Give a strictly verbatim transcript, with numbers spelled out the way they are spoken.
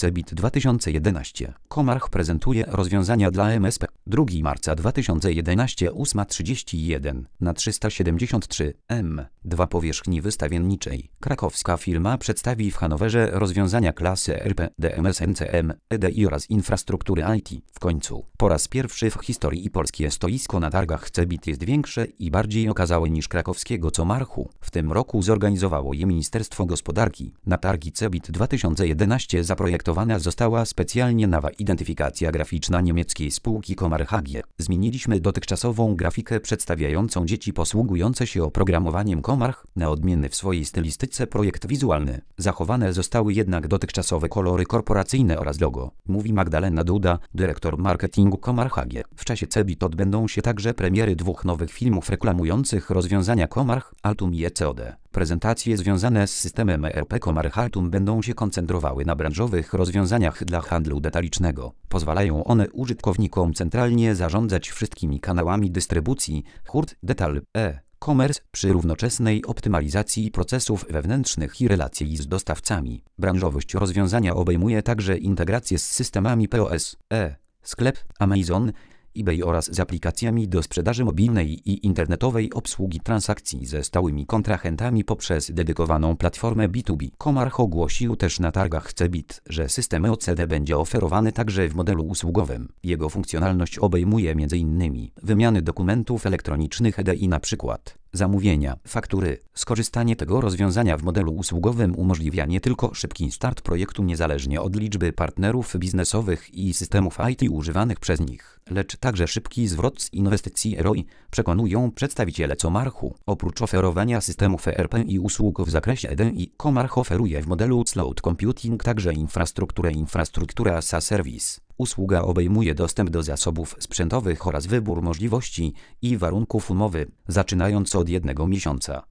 Cebit dwa tysiące jedenaście. Comarch prezentuje rozwiązania dla M S P. drugiego marca dwa tysiące jedenaście, ósma trzydzieści jeden na trzysta siedemdziesiąt trzy M dwa powierzchni wystawienniczej. Krakowska firma przedstawi w Hanowerze rozwiązania klasy R P, D M S N C M, E D I oraz infrastruktury I T. W końcu, po raz pierwszy w historii polskie stoisko na targach Cebit jest większe i bardziej okazałe niż krakowskiego Comarchu. W tym roku zorganizowało je Ministerstwo Gospodarki. Na targi Cebit dwa tysiące jedenaście zaprojektowana została specjalnie nowa identyfikacja graficzna niemieckiej spółki Comarch A G. Zmieniliśmy dotychczasową grafikę przedstawiającą dzieci posługujące się oprogramowaniem Comarch na odmienny w swojej stylistyce projekt wizualny. Zachowane zostały jednak dotychczasowe kolory korporacyjne oraz logo, mówi Magdalena Duda, dyrektor marketingu Comarch A G. W czasie Cebit odbędą się także premiery dwóch nowych filmów reklamujących rozwiązania Comarch, Altum i E C O D. Prezentacje związane z systemem E R P Comarch Altum będą się koncentrowały na branżowych rozwiązaniach dla handlu detalicznego. Pozwalają one użytkownikom centralnie zarządzać wszystkimi kanałami dystrybucji, hurt, detal, e-commerce przy równoczesnej optymalizacji procesów wewnętrznych i relacji z dostawcami. Branżowość rozwiązania obejmuje także integrację z systemami P O S, e-sklep, Amazon, eBay oraz z aplikacjami do sprzedaży mobilnej i internetowej obsługi transakcji ze stałymi kontrahentami poprzez dedykowaną platformę B dwa B. Comarch ogłosił też na targach Cebit, że system O C D będzie oferowany także w modelu usługowym. Jego funkcjonalność obejmuje między innymi wymiany dokumentów elektronicznych E D I, na przykład zamówienia, faktury. Skorzystanie tego rozwiązania w modelu usługowym umożliwia nie tylko szybki start projektu niezależnie od liczby partnerów biznesowych i systemów I T używanych przez nich, lecz także szybki zwrot z inwestycji R O I, przekonują przedstawiciele Comarchu. Oprócz oferowania systemów E R P i usług w zakresie E D I, Comarch oferuje w modelu Cloud Computing także infrastrukturę infrastrukturę as a service. Usługa obejmuje dostęp do zasobów sprzętowych oraz wybór możliwości i warunków umowy, zaczynając od jednego miesiąca.